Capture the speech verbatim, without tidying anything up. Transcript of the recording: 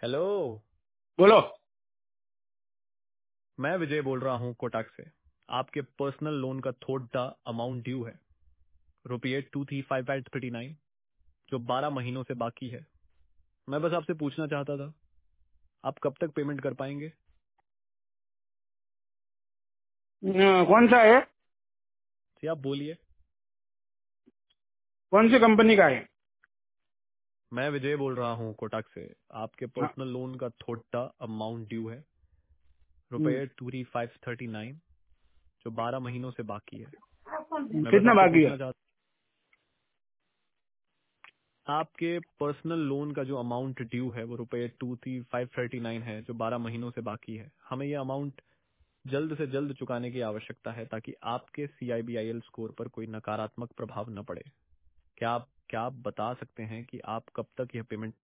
Hello. बोलो। मैं विजय बोल रहा हूँ कोटक से। आपके पर्सनल लोन का थोड़ा अमाउंट ड्यू है, रुपये two three five eight thirty nine, जो बारह महीनों से बाकी है। मैं बस आपसे पूछना चाहता था, आप कब तक पेमेंट कर पाएंगे? अ, कौन सा है? जी आप बोलिए। कौन सी कंपनी का है? मैं विजय बोल रहा हूँ कोटक से। आपके हाँ। पर्सनल लोन का थोड़ा अमाउंट ड्यू है, हम्म, रुपये two three five thirty nine, जो बारह महीनों से बाकी है। मैं बस कितना आपसे बाकी है? पूछना चाहता, आपके पर्सनल लोन का जो अमाउंट ड्यू है वो रुपये two three five thirty nine है, जो बारह महीनों से बाकी है। हमें ये अमाउंट जल्द से जल्द चुकाने की आवश्यकता है ताकि आपके सीआईबीआईएल स्कोर पर कोई नकारात्मक प्रभाव न पड़े। क्या आप क्या आप बता सकते हैं कि आप कब तक यह पेमेंट